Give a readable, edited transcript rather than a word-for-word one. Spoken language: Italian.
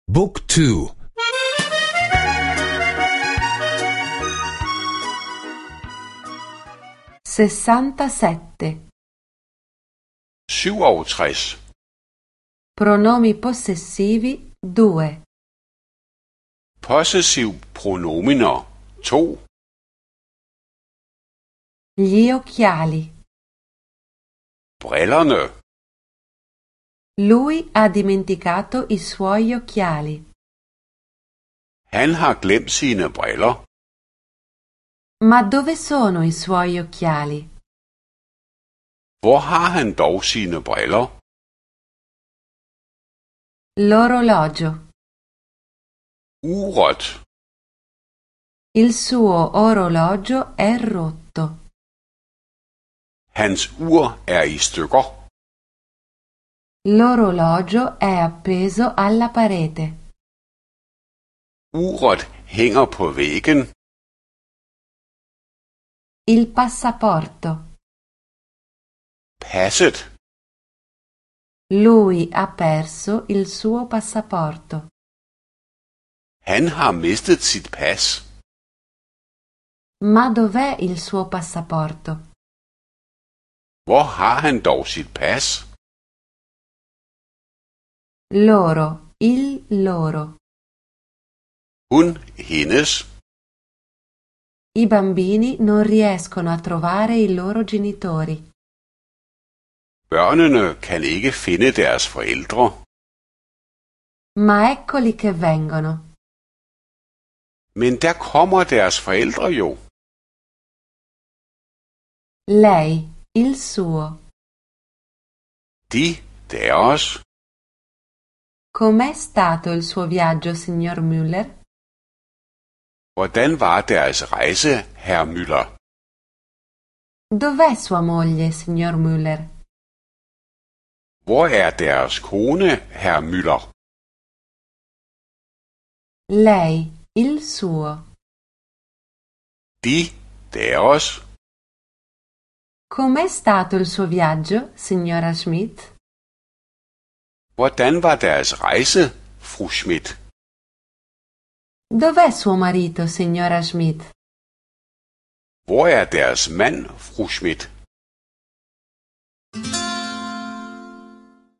Book 2. 67. 67. Pronomi possessivi 2. Possessiv pronominer 2. Gli occhiali. Brillerne. Lui ha dimenticato i suoi occhiali. Han har glemt sine briller. Ma dove sono i suoi occhiali? Hvor har han dog sine briller? L'orologio. Uret. Il suo orologio è rotto. Hans ur er i stykker. L'orologio è appeso alla parete. Uret hænger på væggen. Il passaporto. Passet. Lui ha perso il suo passaporto. Han har mistet sit pas. Ma dov'è il suo passaporto? Hvor har han dog sit pas? Loro, il loro. Hun, hendes. I bambini non riescono a trovare i loro genitori. Børnene kan ikke finde deres forældre. Ma eccoli che vengono. Men der kommer deres forældre jo. Lei, il suo. De, deres. Com'è stato il suo viaggio, signor Müller? Hvordan var deres rejse, herr Müller? Dov'è sua moglie, signor Müller? Hvor er deres kone, herr Müller? Lei, il suo. De, deres. Com'è stato il suo viaggio, signora Schmidt? Hvordan var deres rejse, fru Schmidt? Dov'è suo marito, signora Schmidt? Hvor er deres mand, fru Schmidt?